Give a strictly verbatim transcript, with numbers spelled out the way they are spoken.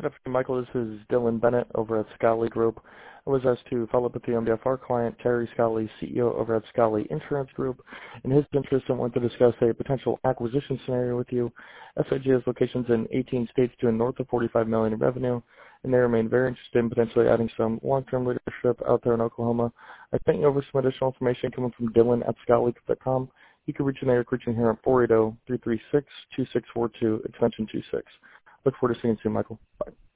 Good afternoon, Michael. This is Dylan Bennett over at Scally Group. I was asked to follow up with you on behalf of our client, Terry Scally, C E O over at Scally Insurance Group. In his interest, I want to discuss a potential acquisition scenario with you. S I G has locations in eighteen states doing north of forty-five million dollars in revenue, and they remain very interested in potentially adding some long-term leadership out there in Oklahoma. I sent you over some additional information coming from Dylan at Scally dot com. You can reach in there, reaching here at four eight zero, three three six, two six four two, extension two six. Look forward to seeing you soon, Michael. Bye.